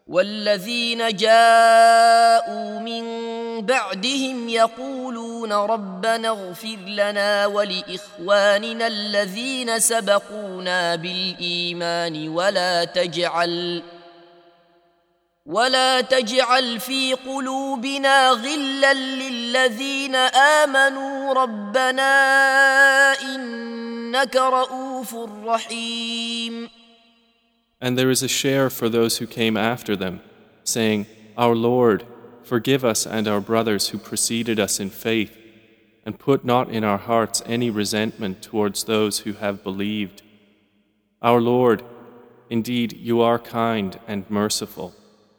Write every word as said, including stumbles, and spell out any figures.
والذين جاءوا من بعدهم يقولون ربنا اغفر لنا ولإخواننا الذين سبقونا بالإيمان ولا تجعل ولا تجعل في قلوبنا غلا للذين آمنوا ربنا إنك رؤوف رحيم. And there is a share for those who came after them, saying, Our Lord, forgive us and our brothers who preceded us in faith, and put not in our hearts any resentment towards those who have believed. Our Lord, indeed you are kind and merciful.